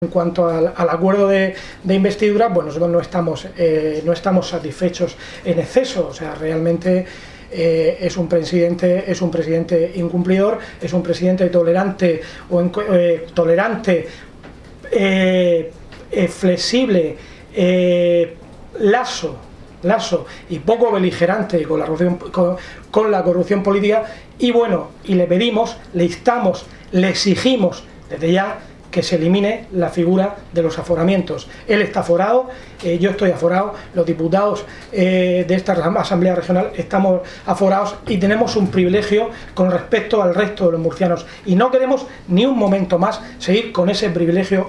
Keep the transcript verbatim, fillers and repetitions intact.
En cuanto al, al acuerdo de, de investidura, pues nosotros no estamos, eh, no estamos satisfechos en exceso. O sea, realmente eh, es un presidente, es un presidente incumplidor, es un presidente tolerante o eh, tolerante, eh, eh, flexible, eh, laso, laso y poco beligerante con la corrupción, con, con la corrupción política. Y bueno, y le pedimos, le instamos, le exigimos desde ya que se elimine la figura de los aforamientos. Él está aforado, eh, yo estoy aforado, los diputados eh, de esta Asamblea Regional estamos aforados y tenemos un privilegio con respecto al resto de los murcianos y no queremos ni un momento más seguir con ese privilegio